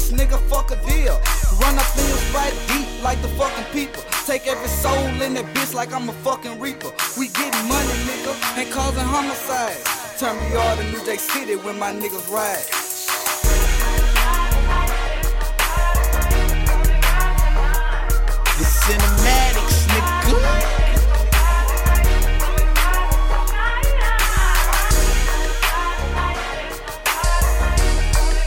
bitch, nigga, fuck a deal. Run up in your spot deep like the fucking people. Take every soul in that bitch like I'm a fucking reaper. We getting money, nigga, and causing homicides. Turn me all to New Jack City when my niggas ride.